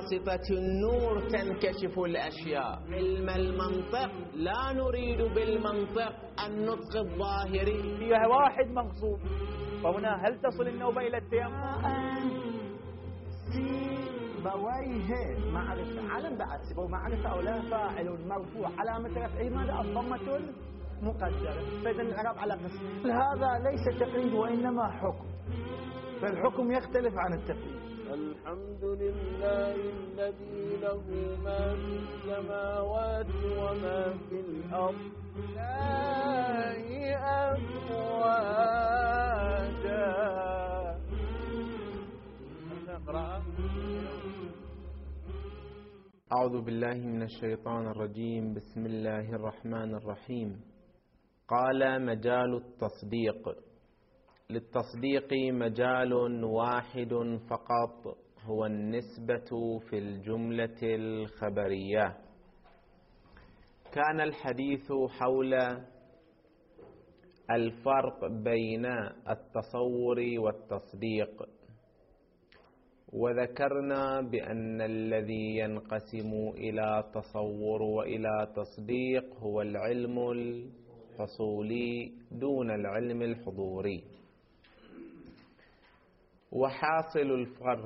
بواسطة النور تنكشف الأشياء. علم المنطق لا نريد بالمنطق النطق الظاهري. فيها واحد مغصوب، فهنا هل تصل النوبة إلى التيمم؟ بوجه معرفة علم بعد سبب معرفة أو لا فاعل مرفوع علامة رفعه ماذا؟ الضمة المقدرة. فإذا الإعراب على قسم. هذا ليس تقييد وإنما حكم، فالحكم يختلف عن التقييد. الحمد لله الذي له ما في السماوات وما في الأرض لا أفواجا. أعوذ بالله من الشيطان الرجيم. بسم الله الرحمن الرحيم. قال مجال التصديق. للتصديق مجال واحد فقط، هو النسبة في الجملة الخبرية. كان الحديث حول الفرق بين التصور والتصديق، وذكرنا بأن الذي ينقسم إلى تصور وإلى تصديق هو العلم الحصولي دون العلم الحضوري. وحاصل الفرق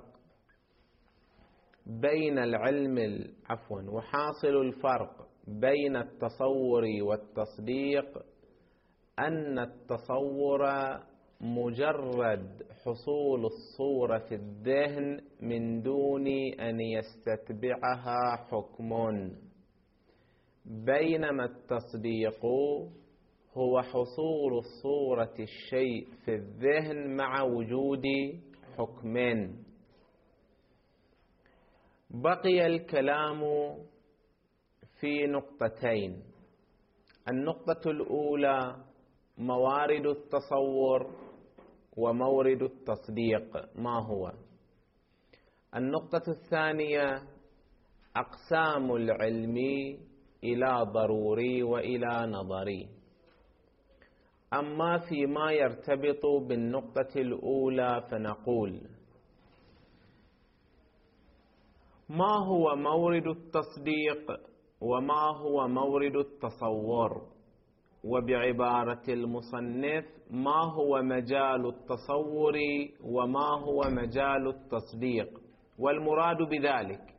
بين التصور والتصديق أن التصور مجرد حصول الصورة في الذهن من دون أن يستتبعها حكم، بينما التصديق هو حصول الصورة الشيء في الذهن مع وجود حكم. بقي الكلام في نقطتين. النقطة الأولى موارد التصور ومورد التصديق ما هو. النقطة الثانية أقسام العلم إلى ضروري وإلى نظري. أما فيما يرتبط بالنقطة الأولى فنقول ما هو مورد التصديق وما هو مورد التصور، وبعبارة المصنف ما هو مجال التصور وما هو مجال التصديق. والمراد بذلك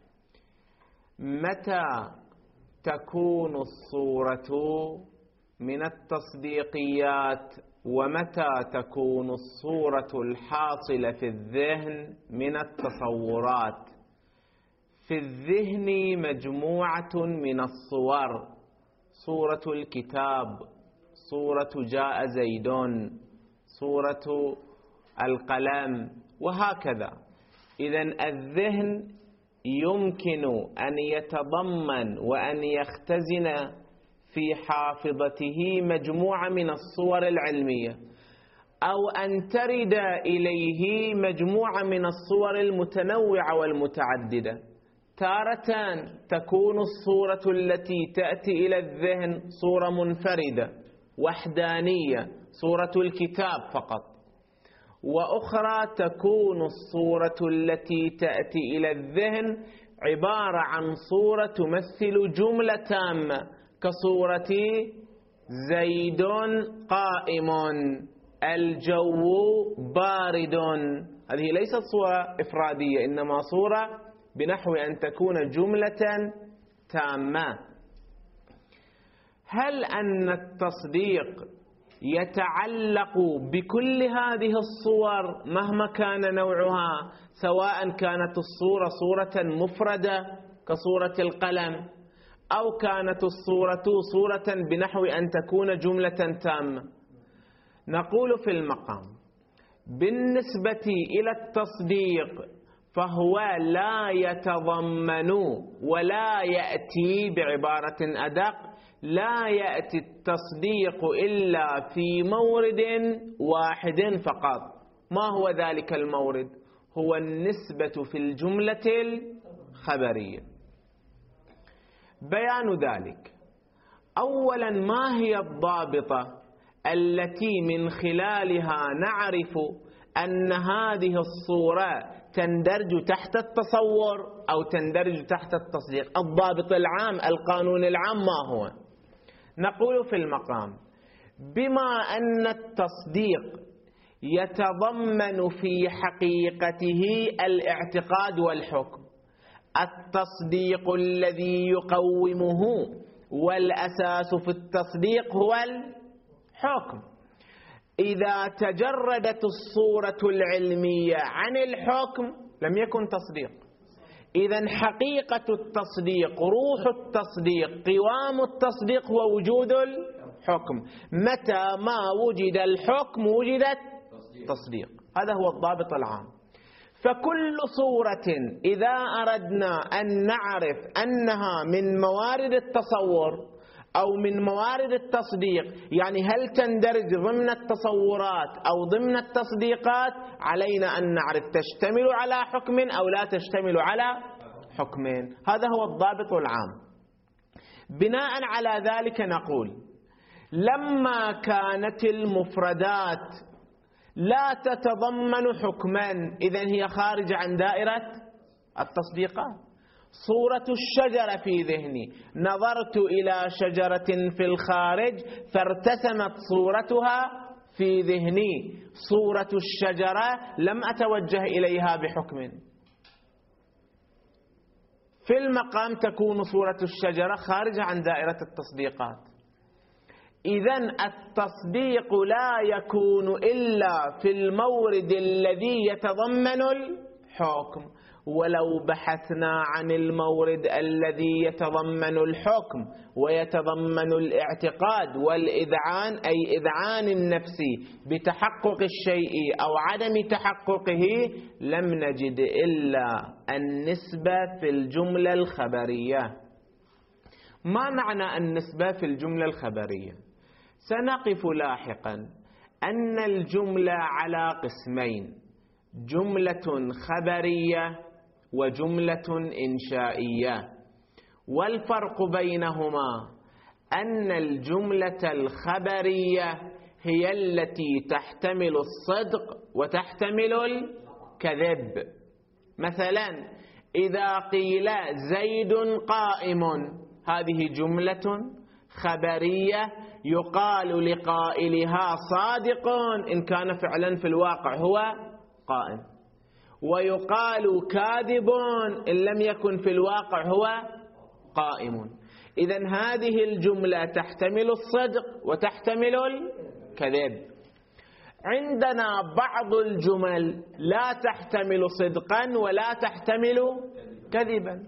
متى تكون الصورة من التصديقيات ومتى تكون الصورة الحاصلة في الذهن من التصورات. في الذهن مجموعة من الصور: صورة الكتاب، صورة جاء زيد، صورة القلم، وهكذا. إذن الذهن يمكن أن يتضمن وأن يختزن في حافظته مجموعة من الصور العلمية، أو أن ترد إليه مجموعة من الصور المتنوعة والمتعددة. تارة تكون الصورة التي تأتي إلى الذهن صورة منفردة وحدانية، صورة الكتاب فقط، وأخرى تكون الصورة التي تأتي إلى الذهن عبارة عن صورة تمثل جملة تامة كصورة زيد قائم، الجو بارد. هذه ليست صورة إفرادية، إنما صورة بنحو أن تكون جملة تامة. هل أن التصديق يتعلق بكل هذه الصور مهما كان نوعها، سواء كانت الصورة صورة مفردة كصورة القلم، أو كانت الصورة صورة بنحو أن تكون جملة تامة؟ نقول في المقام بالنسبة إلى التصديق فهو لا يتضمن ولا يأتي، بعبارة أدق، لا يأتي التصديق إلا في مورد واحد فقط. ما هو ذلك المورد؟ هو النسبة في الجملة الخبرية. بيان ذلك: أولا ما هي الضابطة التي من خلالها نعرف أن هذه الصورة تندرج تحت التصور أو تندرج تحت التصديق. الضابط العام، القانون العام ما هو؟ نقول في المقام: بما أن التصديق يتضمن في حقيقته الاعتقاد والحكم، التصديق الذي يقومه والأساس في التصديق هو الحكم. إذا تجردت الصورة العلمية عن الحكم لم يكن تصديق. إذن حقيقة التصديق، روح التصديق، قوام التصديق هو وجود الحكم. متى ما وجد الحكم وجدت تصديق. هذا هو الضابط العام. فكل صورة إذا أردنا أن نعرف أنها من موارد التصور أو من موارد التصديق، يعني هل تندرج ضمن التصورات أو ضمن التصديقات، علينا أن نعرف تشتمل على حكم أو لا تشتمل على حكم. هذا هو الضابط العام. بناء على ذلك نقول: لما كانت المفردات لا تتضمن حكما، إذن هي خارجة عن دائرة التصديقات. صورة الشجرة في ذهني، نظرت إلى شجرة في الخارج فارتسمت صورتها في ذهني. صورة الشجرة لم أتوجه إليها بحكم. في المقام تكون صورة الشجرة خارجة عن دائرة التصديقات. إذن التصديق لا يكون إلا في المورد الذي يتضمن الحكم. ولو بحثنا عن المورد الذي يتضمن الحكم ويتضمن الاعتقاد والإذعان، أي إذعان النفسي بتحقق الشيء أو عدم تحققه، لم نجد إلا النسبة في الجملة الخبرية. ما معنى النسبة في الجملة الخبرية؟ سنقف لاحقا أن الجملة على قسمين: جملة خبرية وجملة إنشائية. والفرق بينهما أن الجملة الخبرية هي التي تحتمل الصدق وتحتمل الكذب. مثلا إذا قيل زيد قائم، هذه جملة خبرية يقال لقائلها صادق إن كان فعلا في الواقع هو قائم، ويقال كاذب إن لم يكن في الواقع هو قائم. إذن هذه الجملة تحتمل الصدق وتحتمل الكذب. عندنا بعض الجمل لا تحتمل صدقا ولا تحتمل كذبا.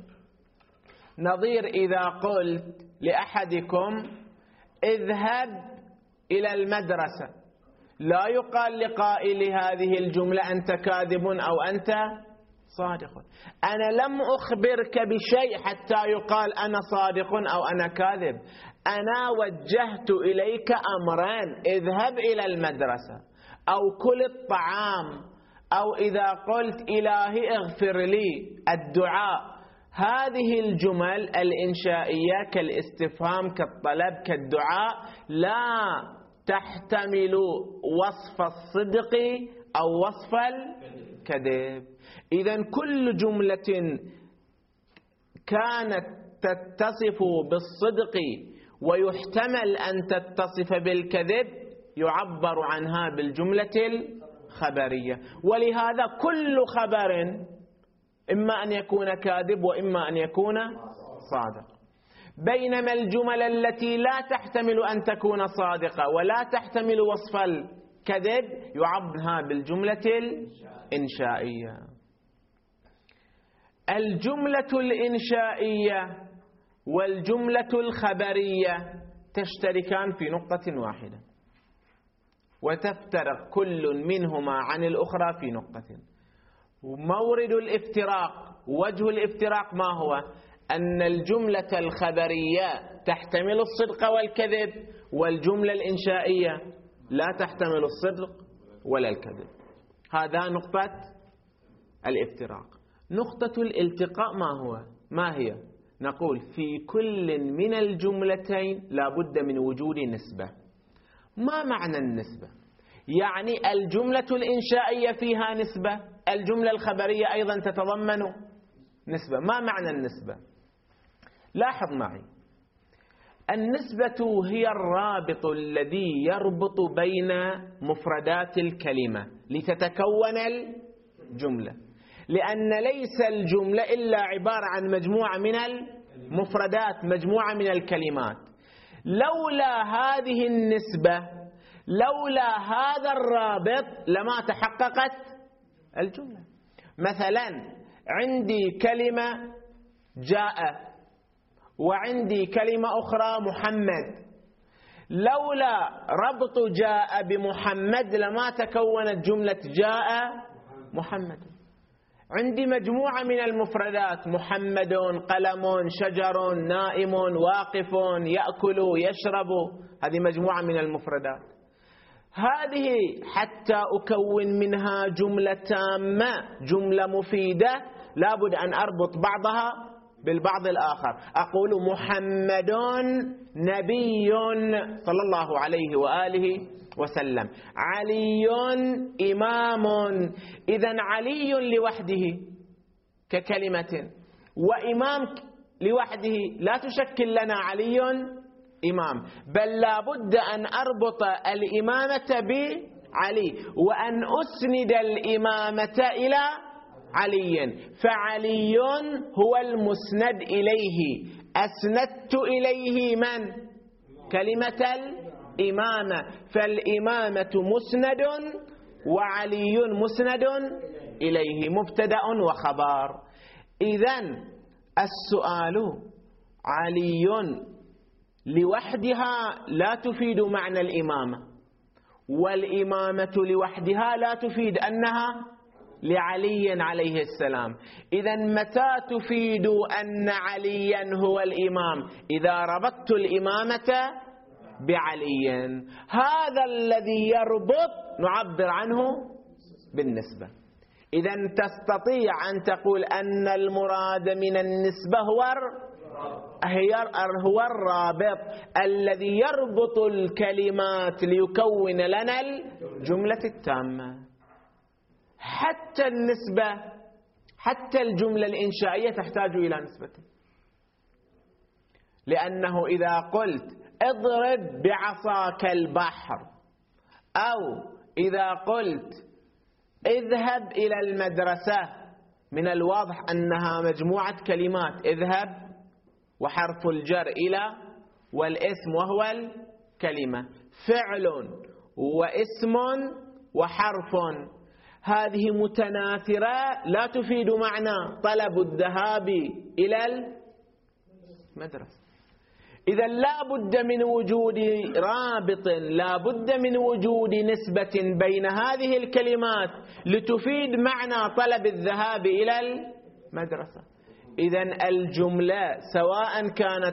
نظير إذا قلت لأحدكم اذهب إلى المدرسة، لا يقال لقائل هذه الجملة أنت كاذب أو أنت صادق. أنا لم أخبرك بشيء حتى يقال أنا صادق أو أنا كاذب. أنا وجهت إليك أمرين: اذهب إلى المدرسة أو كل الطعام، أو إذا قلت إلهي اغفر لي، الدعاء. هذه الجمل الإنشائية كالاستفهام كالطلب كالدعاء لا تحتمل وصف الصدق أو وصف الكذب. إذن كل جملة كانت تتصف بالصدق ويحتمل أن تتصف بالكذب يعبر عنها بالجملة الخبرية. ولهذا كل خبر إما أن يكون كاذب وإما أن يكون صادق. بينما الجمل التي لا تحتمل أن تكون صادقة ولا تحتمل وصف الكذب يعبرها بالجملة الإنشائية. الجملة الإنشائية والجملة الخبرية تشتركان في نقطة واحدة، وتفترق كل منهما عن الأخرى في نقطة. مورد الافتراق، وجه الافتراق ما هو؟ أن الجملة الخبرية تحتمل الصدق والكذب، والجملة الإنشائية لا تحتمل الصدق ولا الكذب. هذا نقطة الافتراق. نقطة الالتقاء ما هي؟ نقول في كل من الجملتين لا بد من وجود نسبة. ما معنى النسبة؟ يعني الجملة الإنشائية فيها نسبة، الجملة الخبرية أيضا تتضمن نسبة. ما معنى النسبة؟ لاحظ معي، النسبة هي الرابط الذي يربط بين مفردات الكلمة لتتكون الجملة، لأن ليس الجملة إلا عبارة عن مجموعة من المفردات، مجموعة من الكلمات. لولا هذه النسبة، لولا هذا الرابط لما تحققت الجملة. مثلا عندي كلمة جاء وعندي كلمة أخرى محمد، لولا ربط جاء بمحمد لما تكونت جملة جاء محمد. عندي مجموعة من المفردات، محمد، قلم، شجر، نائم، واقف، يأكل، يشرب، هذه مجموعة من المفردات. هذه حتى أكون منها جملة تامة، جملة مفيدة، لابد أن أربط بعضها بالبعض الآخر. أقول محمد نبي صلى الله عليه وآله وسلم، علي إمام. إذن علي لوحده ككلمة، وإمام لوحده لا تشكل لنا علي إمام، بل لا بد أن أربط الإمامة بعلي وأن أسند الإمامة إلى علي، فعلي هو المسند إليه، أسندت إليه من؟ كلمة الإمامة، فالإمامة مسند وعلي مسند إليه، مبتدأ وخبر. إذن السؤال، علي لوحدها لا تفيد معنى الإمامة، والإمامة لوحدها لا تفيد أنها لعلي عليه السلام. إذن متى تفيد أن عليا هو الإمام؟ إذا ربطت الإمامة بعلي، هذا الذي يربط نعبر عنه بالنسبة. إذن تستطيع أن تقول أن المراد من النسبة هو الرابط الذي يربط الكلمات ليكون لنا الجملة التامة. حتى النسبة، حتى الجملة الإنشائية تحتاج إلى نسبة، لأنه إذا قلت اضرب بعصاك البحر، أو إذا قلت اذهب إلى المدرسة، من الواضح أنها مجموعة كلمات، اذهب وحرف الجر إلى والاسم وهو الكلمة، فعل واسم وحرف، هذه متناثرة لا تفيد معنى طلب الذهاب إلى المدرسة. إذا لا بد من وجود رابط، لا بد من وجود نسبة بين هذه الكلمات لتفيد معنى طلب الذهاب إلى المدرسة. إذن الجملة سواء كانت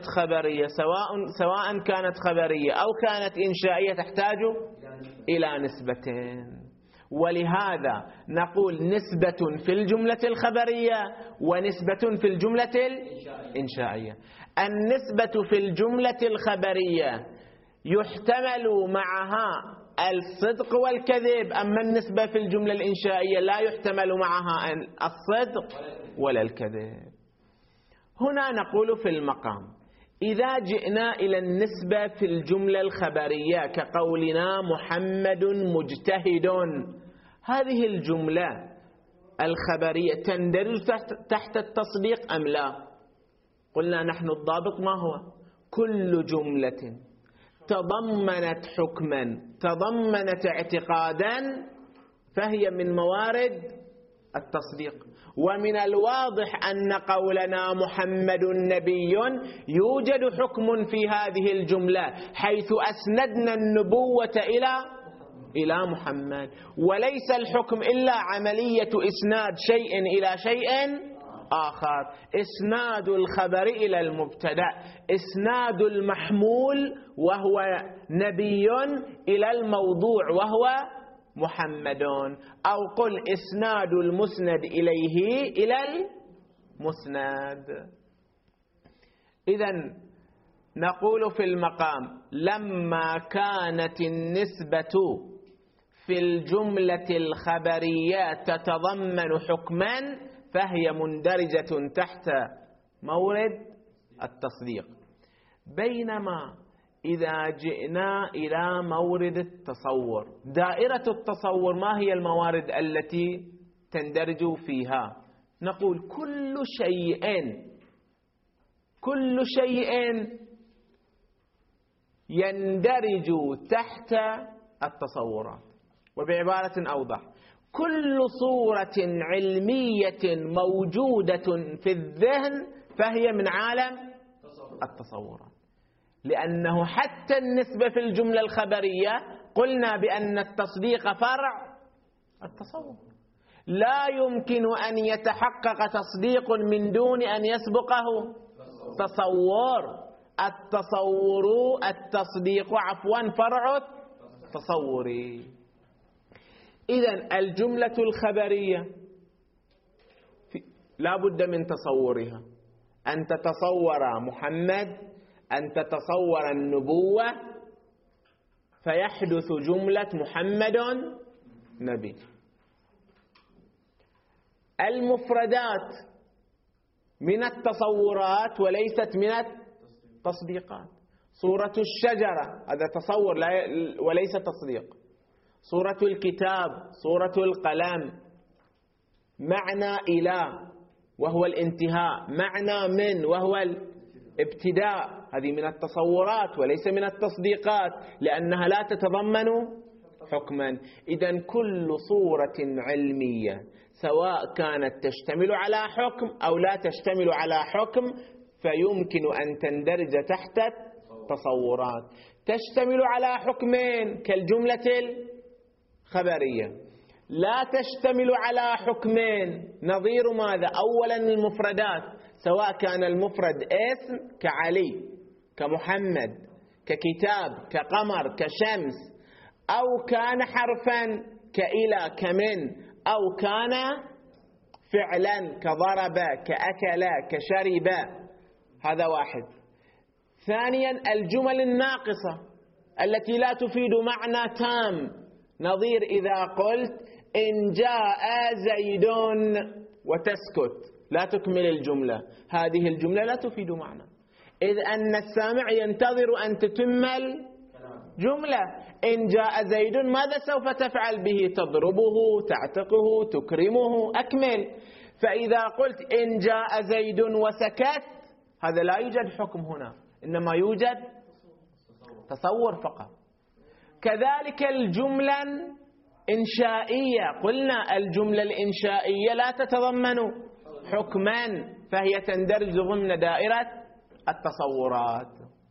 خبرية أو كانت إنشائية تحتاج إلى نسبتين. ولهذا نقول نسبة في الجملة الخبرية ونسبة في الجملة الإنشائية. النسبة في الجملة الخبرية يحتمل معها الصدق والكذب، أما النسبة في الجملة الإنشائية لا يحتمل معها الصدق ولا الكذب. هنا نقول في المقام، إذا جئنا إلى النسبة في الجملة الخبرية كقولنا محمد مجتهد، هذه الجملة الخبرية تندرج تحت التصديق أم لا؟ قلنا نحن الضابط ما هو؟ كل جملة تضمنت حكما، تضمنت اعتقادا، فهي من موارد التصديق. ومن الواضح أن قولنا محمد نبي يوجد حكم في هذه الجملة، حيث أسندنا النبوة إلى محمد، وليس الحكم إلا عملية إسناد شيء إلى شيء آخر، إسناد الخبر إلى المبتدأ، إسناد المحمول وهو نبي إلى الموضوع وهو محمد، أو قل إسناد المسند إليه إلى المسند. إذن نقول في المقام، لما كانت النسبة في الجملة الخبرية تتضمن حكما فهي مندرجة تحت مورد التصديق. بينما إذا جئنا إلى مورد التصور، دائرة التصور ما هي الموارد التي تندرج فيها؟ نقول كل شيء يندرج تحت التصورات. وبعبارة أوضح، كل صورة علمية موجودة في الذهن فهي من عالم التصورات، لأنه حتى النسبة في الجملة الخبرية قلنا بأن التصديق فرع التصور، لا يمكن أن يتحقق تصديق من دون أن يسبقه تصور. التصديق فرع التصور. إذن الجملة الخبرية لا بد من تصورها، أن تتصور محمد، أن تتصور النبوة، فيحدث جملة محمد نبي. المفردات من التصورات وليست من التصديقات. صورة الشجرة هذا تصور وليس تصديق. صورة الكتاب، صورة القلم، معنى إله وهو الانتهاء، معنى من وهو الابتداء، هذه من التصورات وليس من التصديقات، لأنها لا تتضمن حكما. إذن كل صورة علمية سواء كانت تشتمل على حكم أو لا تشتمل على حكم فيمكن أن تندرج تحت التصورات. تشتمل على حكمين كالجملة الخبرية، لا تشتمل على حكمين نظير ماذا؟ أولا المفردات، سواء كان المفرد اسم كعلي، كمحمد، ككتاب، كقمر، كشمس، أو كان حرفا كإلى، كمن، أو كان فعلا كضرب، كأكل، كشرب. هذا واحد. ثانيا الجمل الناقصة التي لا تفيد معنى تام، نظير إذا قلت إن جاء زيد وتسكت لا تكمل الجملة، هذه الجملة لا تفيد معنى، إذ أن السامع ينتظر أن تتم الجملة. إن جاء زيد ماذا سوف تفعل به؟ تضربه، تعتقه، تكرمه، أكمل. فإذا قلت إن جاء زيد وسكت هذا لا يوجد حكم هنا، إنما يوجد تصور فقط. كذلك الجملة إنشائية، قلنا الجملة الإنشائية لا تتضمن حكما فهي تندرج ضمن دائرة التصورات.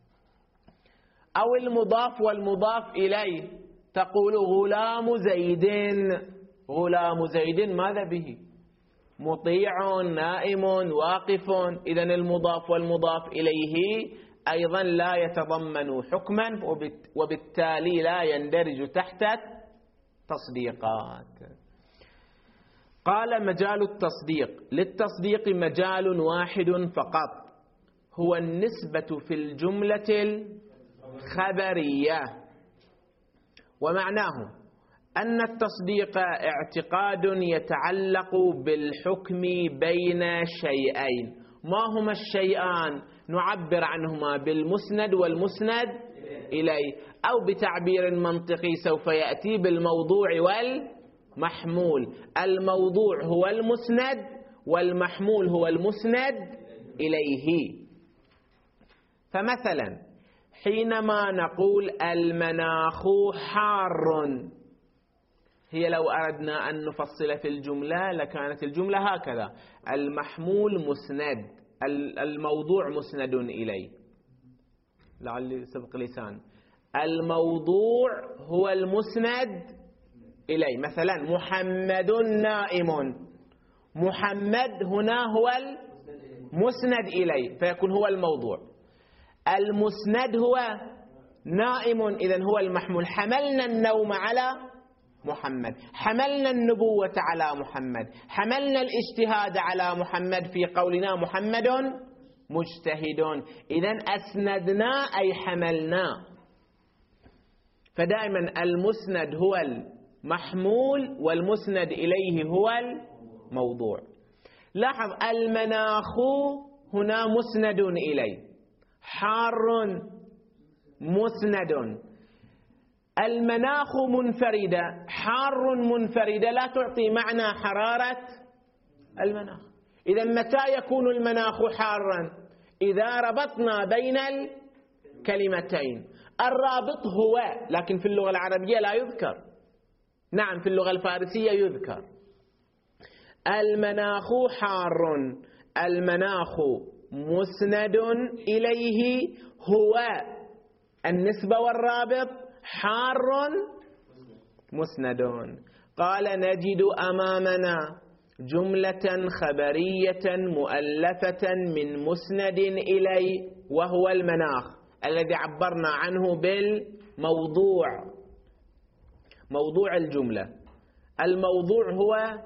أو المضاف والمضاف إليه، تقول غلام زيد، غلام زيد ماذا به؟ مطيع، نائم، واقف. إذن المضاف والمضاف إليه أيضا لا يتضمن حكما وبالتالي لا يندرج تحت تصديقات. قال مجال التصديق، للتصديق مجال واحد فقط، هو النسبة في الجملة الخبرية. ومعناه أن التصديق اعتقاد يتعلق بالحكم بين شيئين. ما هما الشيئان؟ نعبر عنهما بالمسند والمسند إليه، أو بتعبير منطقي سوف يأتي بالموضوع والمحمول. الموضوع هو المسند والمحمول هو المسند إليه. فمثلا حينما نقول المناخ حار، هي لو أردنا أن نفصل في الجملة لكانت الجملة هكذا: المحمول مسند، الموضوع مسند إليه. لعل سبق لسان. الموضوع هو المسند إليه. مثلا محمد نائم، محمد هنا هو المسند إليه فيكون هو الموضوع. المسند هو نائم، إذن هو المحمول. حملنا النوم على محمد، حملنا النبوة على محمد، حملنا الاجتهاد على محمد في قولنا محمد مجتهد. إذن أسندنا أي حملنا. فدائما المسند هو محمول والمسند إليه هو الموضوع. لاحظ المناخ هنا مسند إليه، حار مسند. المناخ منفردة، حار منفردة لا تعطي معنى حرارة المناخ. إذا متى يكون المناخ حارا؟ إذا ربطنا بين الكلمتين. الرابط هو، لكن في اللغة العربية لا يذكر. نعم في اللغة الفارسية يذكر. المناخ حار، المناخ مسند إليه هو النسبة والرابط حار مسند. قال نجد أمامنا جملة خبرية مؤلفة من مسند إليه وهو المناخ الذي عبرنا عنه بالموضوع. موضوع الجملة، الموضوع هو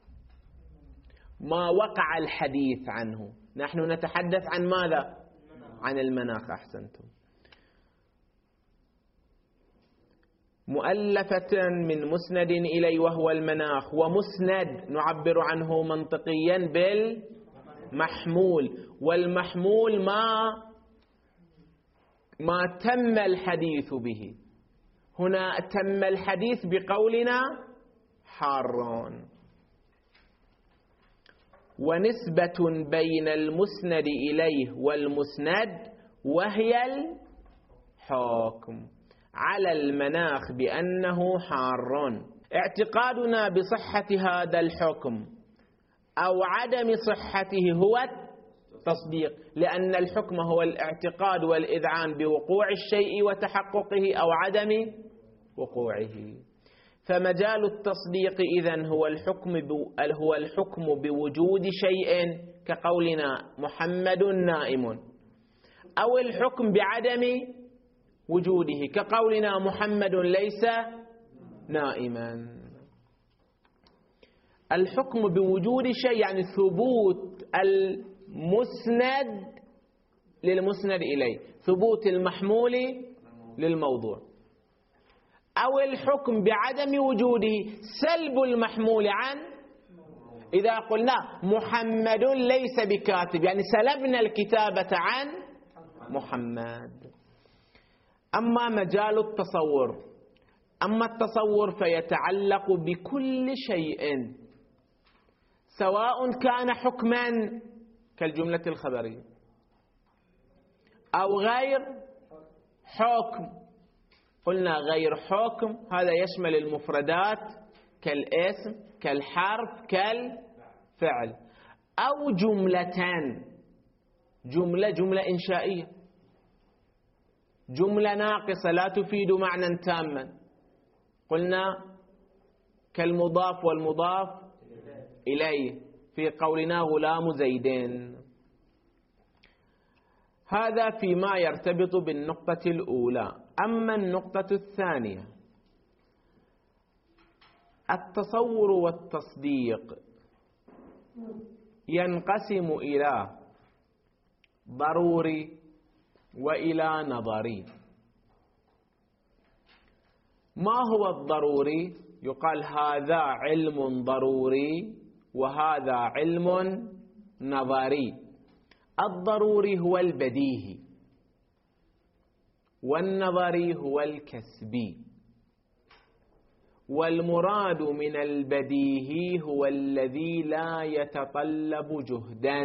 ما وقع الحديث عنه. نحن نتحدث عن ماذا؟ عن المناخ. أحسنتم. مؤلفة من مسند إليه وهو المناخ، ومسند نعبر عنه منطقيا بالمحمول، والمحمول ما تم الحديث به. هنا تم الحديث بقولنا حار. ونسبة بين المسند إليه والمسند وهي الحكم على المناخ بأنه حار. اعتقادنا بصحة هذا الحكم أو عدم صحته هو التصديق، لأن الحكم هو الاعتقاد والإذعان بوقوع الشيء وتحققه أو عدم وقوعه. فمجال التصديق إذن هو الحكم بوجود شيء كقولنا محمد نائم، أو الحكم بعدم وجوده كقولنا محمد ليس نائما. الحكم بوجود شيء يعني ثبوت المسند للمسند إليه، ثبوت المحمول للموضوع. أو الحكم بعدم وجوده سلب المحمول عن. إذا قلنا محمد ليس بكاتب يعني سلبنا الكتابة عن محمد. أما مجال التصور، أما التصور فيتعلق بكل شيء سواء كان حكما كالجملة الخبرية أو غير حكم. قلنا غير حكم هذا يشمل المفردات كالاسم كالحرف كالفعل، أو جملتان، جملة إنشائية، جملة ناقصة لا تفيد معنى تاما. قلنا كالمضاف والمضاف إليه في قولنا غلام زيدين. هذا فيما يرتبط بالنقطة الأولى. أما النقطة الثانية، التصور والتصديق ينقسم إلى ضروري وإلى نظري. ما هو الضروري؟ يقال هذا علم ضروري وهذا علم نظري. الضروري هو البديهي والنظري هو الكسبي. والمراد من البديهي هو الذي لا يتطلب جهدا،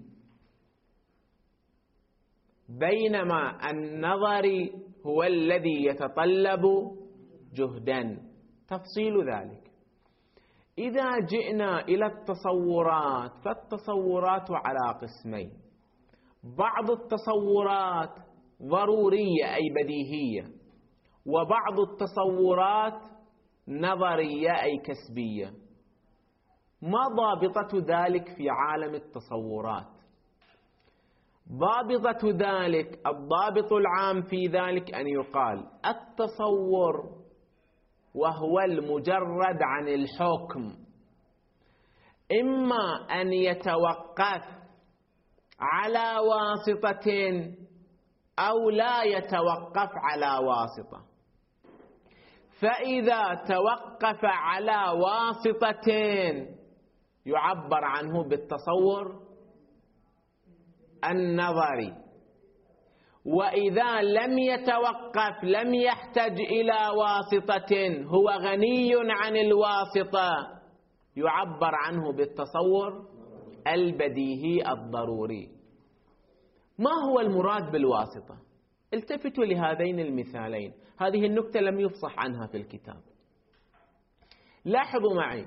بينما النظري هو الذي يتطلب جهدا. تفصيل ذلك: إذا جئنا إلى التصورات فالتصورات على قسمين: بعض التصورات ضرورية أي بديهية، وبعض التصورات نظرية أي كسبية. ما ضابطة ذلك في عالم التصورات؟ ضابطة ذلك، الضابط العام في ذلك أن يقال التصور وهو المجرد عن الحكم إما أن يتوقف على واسطة أو لا يتوقف على واسطة. فإذا توقف على واسطتين يعبر عنه بالتصور النظري، وإذا لم يتوقف لم يحتج إلى واسطة هو غني عن الواسطة يعبر عنه بالتصور البديهي الضروري. ما هو المراد بالواسطة؟ التفتوا لهذين المثالين، هذه النكتة لم يفصح عنها في الكتاب. لاحظوا معي،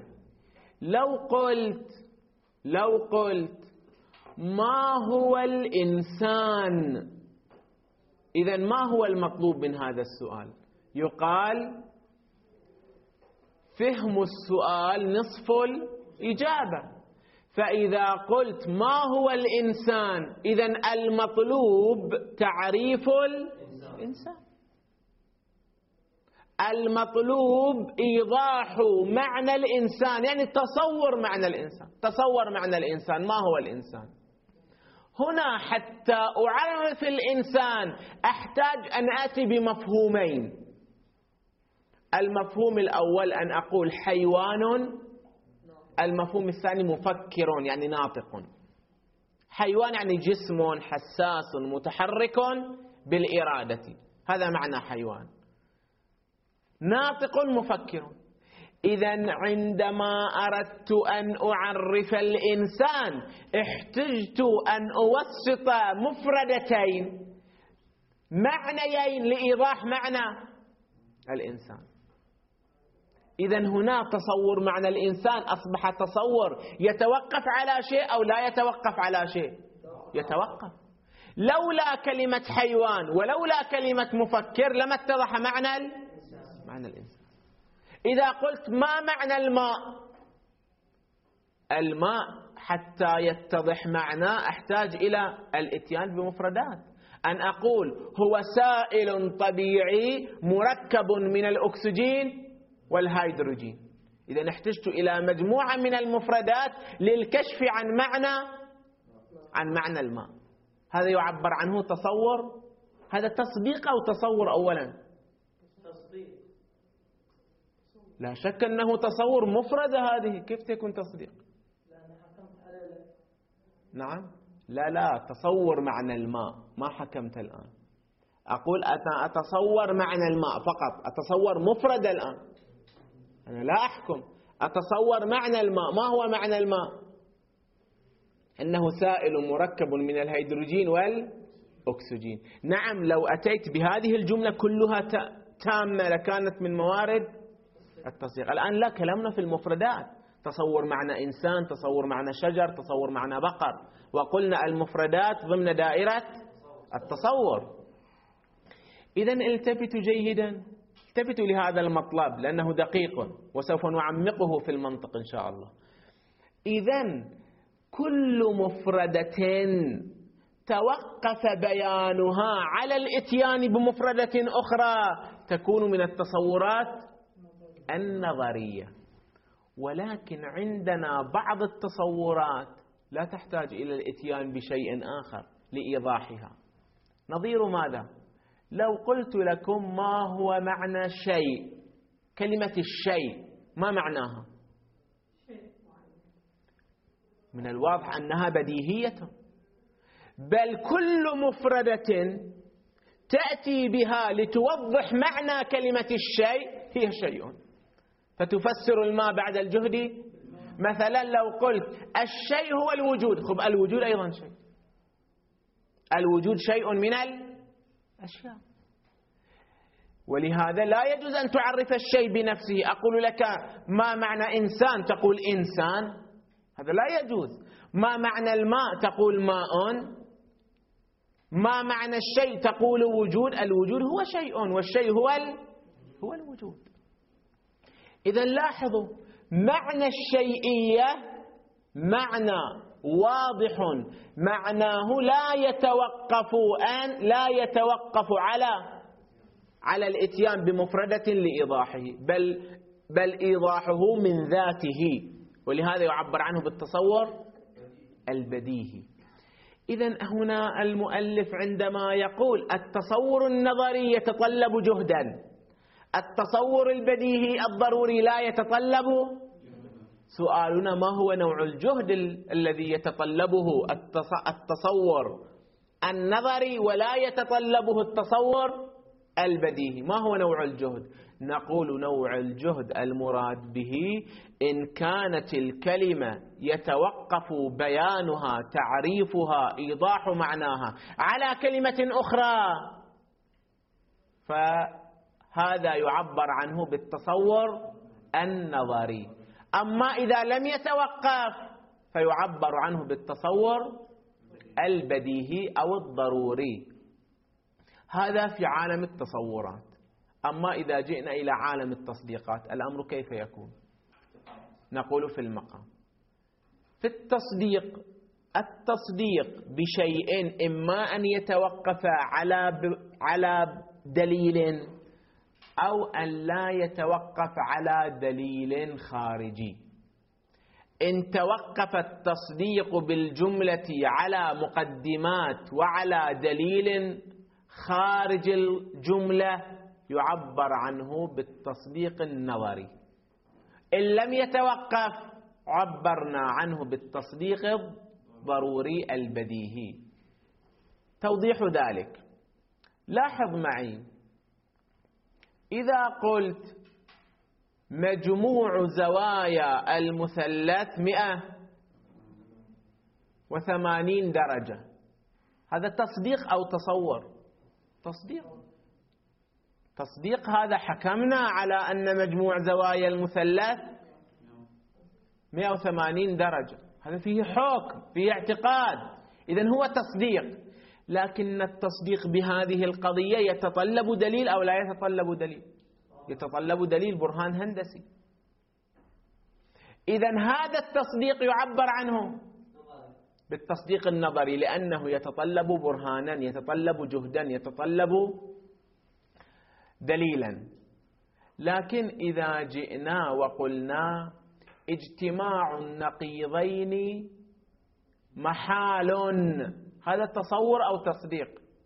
لو قلت ما هو الإنسان، إذن ما هو المطلوب من هذا السؤال؟ يقال فهم السؤال نصف الإجابة. فإذا قلت ما هو الإنسان إذن المطلوب تعريف الإنسان، المطلوب إيضاح معنى الإنسان، يعني تصور معنى الإنسان. تصور معنى الإنسان، ما هو الإنسان؟ هنا حتى أعرف الإنسان أحتاج أن آتي بمفهومين. المفهوم الأول أن أقول حيوان، المفهوم الثاني مفكر يعني ناطق. حيوان يعني جسم حساس متحرك بالإرادة، هذا معنى حيوان. ناطق مفكر. إذن عندما أردت أن أعرف الإنسان احتجت أن أوسط مفردتين معنيين لإيضاح معنى الإنسان. إذن هنا تصور معنى الإنسان أصبح تصور يتوقف على شيء أو لا يتوقف على شيء؟ يتوقف. لولا كلمة حيوان ولولا كلمة مفكر لما اتضح معنى الإنسان. إذا قلت ما معنى الماء؟ الماء حتى يتضح معناه أحتاج إلى الإتيان بمفردات. أن أقول هو سائل طبيعي مركب من الأكسجين والهيدروجين. إذا احتجت إلى مجموعة من المفردات للكشف عن معنى الماء. هذا يعبر عنه تصور. هذا تصديق أو تصور؟ أولا لا شك أنه تصور مفردة. هذه كيف تكون تصديق؟ نعم لا تصور معنى الماء، ما حكمت الآن. أقول أتصور معنى الماء فقط، أتصور مفرد الآن، أنا لا أحكم. أتصور معنى الماء. ما هو معنى الماء؟ أنه سائل مركب من الهيدروجين والأكسجين. نعم لو أتيت بهذه الجملة كلها تامة لكانت من موارد التصديق. الآن لا، كلامنا في المفردات. تصور معنى إنسان، تصور معنى شجر، تصور معنى بقر، وقلنا المفردات ضمن دائرة التصور. إذن التفتوا جيدا، التفتوا لهذا المطلب لأنه دقيق وسوف نعمقه في المنطق إن شاء الله. إذن كل مفردة توقف بيانها على الإتيان بمفردة أخرى تكون من التصورات النظرية. ولكن عندنا بعض التصورات لا تحتاج إلى الإتيان بشيء آخر لإيضاحها. نظير ماذا؟ لو قلت لكم ما هو معنى شيء، كلمة الشيء ما معناها؟ من الواضح أنها بديهية، بل كل مفردة تأتي بها لتوضح معنى كلمة الشيء هي شيء، فتفسر الماء بعد الجهد. مثلا لو قلت الشيء هو الوجود، خب الوجود أيضا شيء، الوجود شيء من الأشياء. ولهذا لا يجوز أن تعرف الشيء بنفسه. أقول لك ما معنى إنسان تقول إنسان، هذا لا يجوز. ما معنى الماء تقول ماء. ما معنى الشيء تقول وجود. الوجود هو شيء والشيء هو الوجود. إذا لاحظوا معنى الشيئية معنى واضح، معناه لا يتوقف على الاتيان بمفردة لإيضاحه، بل إيضاحه من ذاته، ولهذا يعبر عنه بالتصور البديهي. إذن هنا المؤلف عندما يقول التصور النظري يتطلب جهدا، التصور البديهي الضروري لا يتطلب. سؤالنا ما هو نوع الجهد الذي يتطلبه التصور النظري ولا يتطلبه التصور البديهي؟ ما هو نوع الجهد؟ نقول نوع الجهد المراد به إن كانت الكلمة يتوقف بيانها تعريفها إيضاح معناها على كلمة أخرى، فهذا يعبر عنه بالتصور النظري. أما إذا لم يتوقف فيعبر عنه بالتصور البديهي أو الضروري. هذا في عالم التصورات. أما إذا جئنا إلى عالم التصديقات الأمر كيف يكون؟ نقول في المقام في التصديق بشيء إما أن يتوقف على دليل أو أن لا يتوقف على دليل خارجي. إن توقف التصديق بالجملة على مقدمات وعلى دليل خارج الجملة يعبر عنه بالتصديق النظري. إن لم يتوقف عبرنا عنه بالتصديق الضروري البديهي. توضيح ذلك، لاحظ معي إذا قلت مجموع زوايا المثلث 180 درجة، هذا تصديق أو تصور؟ تصديق. هذا حكمنا على أن مجموع زوايا المثلث 180 درجة، هذا فيه حكم، فيه اعتقاد، إذن هو تصديق. لكن التصديق بهذه القضية يتطلب دليل أو لا يتطلب دليل؟ يتطلب دليل، برهان هندسي. إذن هذا التصديق يعبر عنه بالتصديق النظري لأنه يتطلب برهانا، يتطلب جهدا، يتطلب دليلا. لكن إذا جئنا وقلنا اجتماع النقيضين محال، هذا تصور أو تصديق؟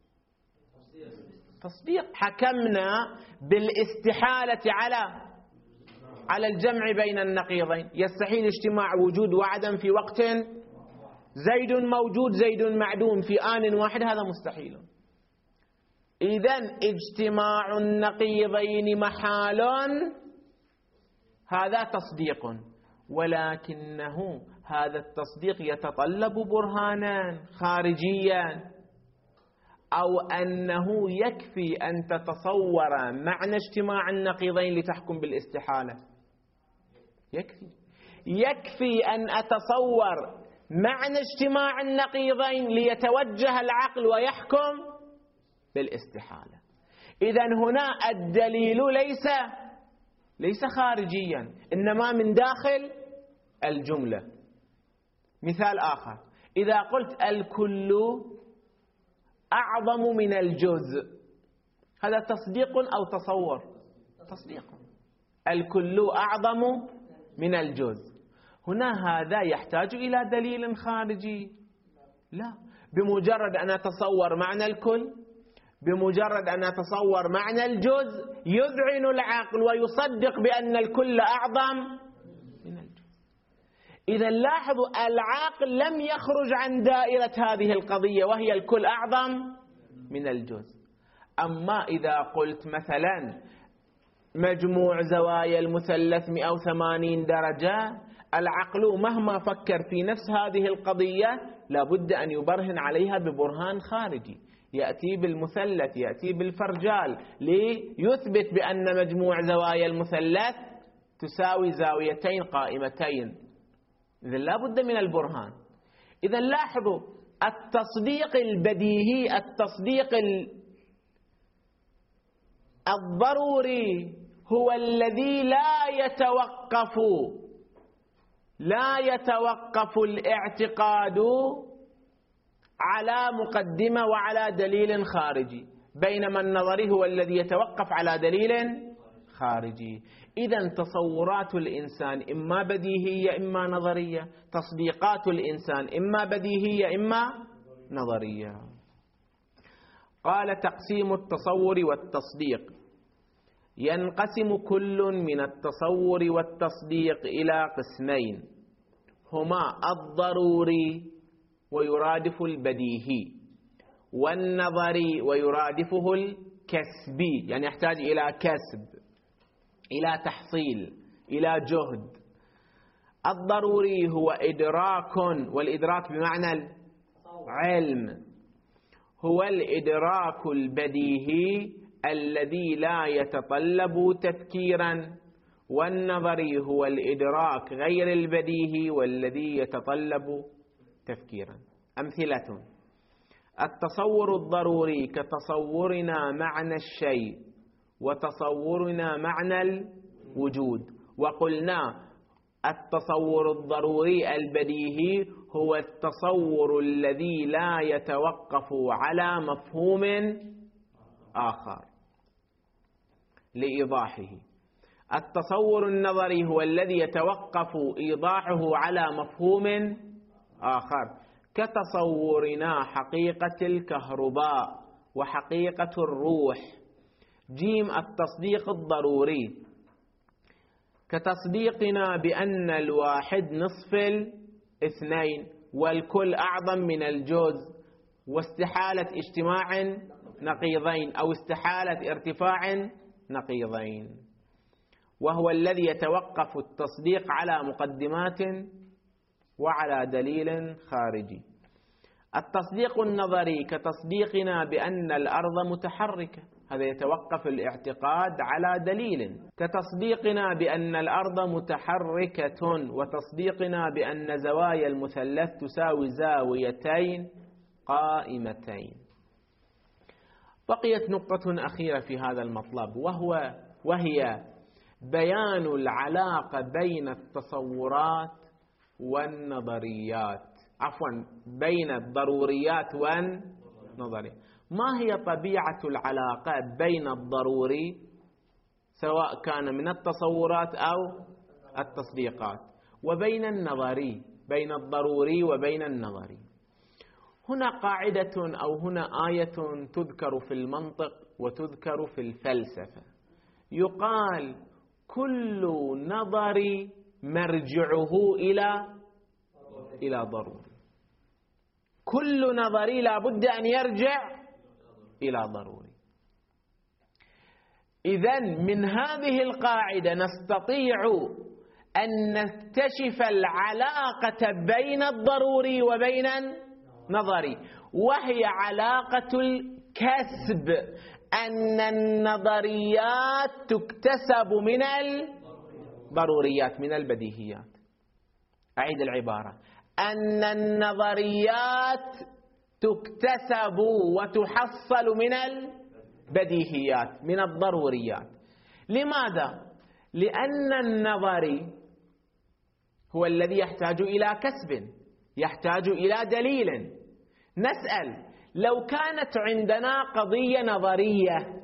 تصديق. حكمنا بالاستحالة على الجمع بين النقيضين. يستحيل اجتماع وجود وعدم في وقت زيد موجود زيد معدوم في آن واحد، هذا مستحيل. إذن اجتماع النقيضين محال، هذا تصديق، ولكنه هذا التصديق يتطلب برهانا خارجيا، أو أنه يكفي أن تتصور معنى اجتماع النقيضين لتحكم بالاستحالة. يكفي أن أتصور معنى اجتماع النقيضين ليتوجه العقل ويحكم بالاستحالة. إذن هنا الدليل ليس خارجيا، إنما من داخل الجملة. مثال آخر، إذا قلت الكل أعظم من الجزء، هذا تصديق أو تصور؟ تصديق. الكل أعظم من الجزء، هنا هذا يحتاج إلى دليل خارجي؟ لا، بمجرد أن أتصور معنى الكل، بمجرد أن أتصور معنى الجزء، يذعن العقل ويصدق بأن الكل أعظم من الجزء. إذا لاحظوا العقل لم يخرج عن دائرة هذه القضية وهي الكل أعظم من الجزء. أما إذا قلت مثلا مجموع زوايا المثلث 180 درجة، العقل مهما فكر في نفس هذه القضية لابد أن يبرهن عليها ببرهان خارجي، يأتي بالمثلث، يأتي بالفرجال ليثبت بأن مجموع زوايا المثلث تساوي زاويتين قائمتين. إذن لا بد من البرهان. إذن لاحظوا التصديق البديهي، التصديق الضروري هو الذي لا يتوقف الاعتقاد على مقدمة وعلى دليل خارجي، بينما النظري هو الذي يتوقف على دليل خارجي. إذن تصورات الإنسان إما بديهية إما نظرية، تصديقات الإنسان إما بديهية إما نظرية. قال تقسيم التصور والتصديق. ينقسم كل من التصور والتصديق إلى قسمين، هما الضروري ويرادف البديهي، والنظري ويرادفه الكسبي، يعني يحتاج إلى كسب، إلى تحصيل، إلى جهد. الضروري هو إدراك، والإدراك بمعنى العلم، هو الإدراك البديهي الذي لا يتطلب تفكيرا، والنظري هو الإدراك غير البديهي والذي يتطلب تفكيرا. أمثلة: التصور الضروري كتصورنا معنى الشيء وتصورنا معنى الوجود. وقلنا التصور الضروري البديهي هو التصور الذي لا يتوقف على مفهوم آخر لإيضاحه. التصور النظري هو الذي يتوقف إيضاحه على مفهوم آخر، كتصورنا حقيقة الكهرباء وحقيقة الروح. جيم التصديق الضروري كتصديقنا بأن الواحد نصف الاثنين والكل أعظم من الجزء، واستحالة اجتماع نقيضين أو استحالة ارتفاع نقيضين، وهو الذي يتوقف التصديق على مقدمات وعلى دليل خارجي. التصديق النظري كتصديقنا بأن الأرض متحركة، هذا يتوقف الاعتقاد على دليل، كتصديقنا بأن الأرض متحركة وتصديقنا بأن زوايا المثلث تساوي زاويتين قائمتين. بقيت نقطة أخيرة في هذا المطلب، وهي بيان العلاقة بين التصورات والنظريات، بين الضروريات والنظريات. ما هي طبيعة العلاقة بين الضروري سواء كان من التصورات أو التصديقات، وبين النظري، بين الضروري وبين النظري؟ هنا قاعدة أو هنا آية تذكر في المنطق وتذكر في الفلسفة، يقال كل نظر مرجعه إلى ضروري. كل نظري لا بد أن يرجع إلى ضروري. إذن من هذه القاعدة نستطيع أن نكتشف العلاقة بين الضروري وبين النظري، وهي علاقة الكسب، أن النظريات تكتسب من الضروريات، من البديهيات. أعيد العبارة: أن النظريات تكتسب وتحصل من البديهيات، من الضروريات. لماذا؟ لأن النظري هو الذي يحتاج إلى كسب، يحتاج إلى دليل. نسأل: لو كانت عندنا قضية نظرية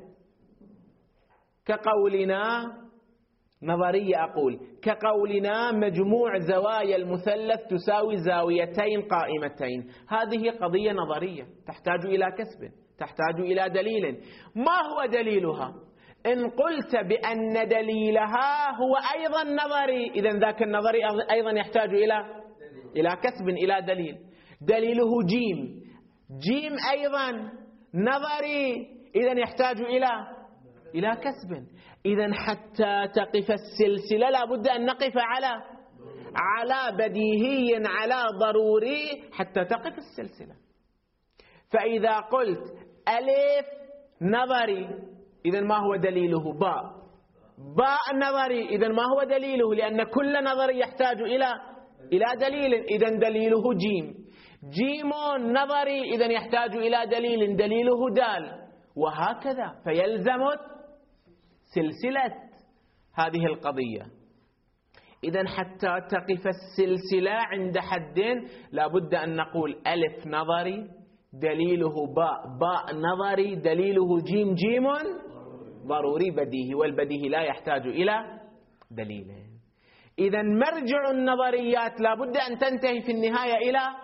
كقولنا، نظرية أقول، كقولنا مجموع زوايا المثلث تساوي زاويتين قائمتين، هذه قضية نظرية تحتاج إلى كسب، تحتاج إلى دليل. ما هو دليلها؟ إن قلت بأن دليلها هو أيضا نظري، إذن ذاك النظري أيضا يحتاج إلى كسب، إلى دليل. دليله جيم، جيم أيضا نظري، إذن يحتاج إلى كسب. إذن حتى تقف السلسلة لابد أن نقف على بديهي، على ضروري، حتى تقف السلسلة. فإذا قلت ألف نظري، إذن ما هو دليله؟ باء نظري، إذن ما هو دليله؟ لأن كل نظري يحتاج إلى دليل، إذن دليله جيم. جيم نظري، إذن يحتاج إلى دليل، دليله دال، وهكذا. فيلزم سلسلة هذه القضية. إذن حتى تقف السلسلة عند حد لابد أن نقول ألف نظري دليله باء نظري دليله جيم ضروري بديهي، والبديهي لا يحتاج إلى دليل. إذن مرجع النظريات لابد أن تنتهي في النهاية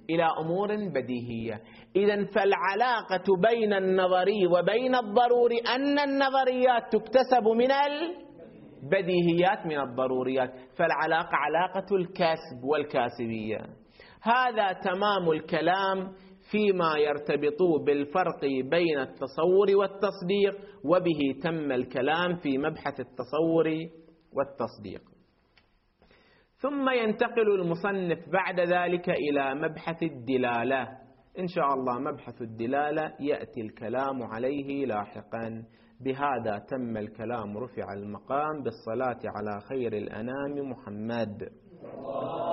إلى أمور بديهية. إذن فالعلاقة بين النظري وبين الضروري أن النظريات تكتسب من البديهيات من الضروريات، فالعلاقة علاقة الكسب والكاسبية. هذا تمام الكلام فيما يرتبط بالفرق بين التصور والتصديق، وبه تم الكلام في مبحث التصور والتصديق. ثم ينتقل المصنف بعد ذلك إلى مبحث الدلالة. إن شاء الله مبحث الدلالة يأتي الكلام عليه لاحقا. بهذا تم الكلام، رفع المقام، بالصلاة على خير الأنام محمد.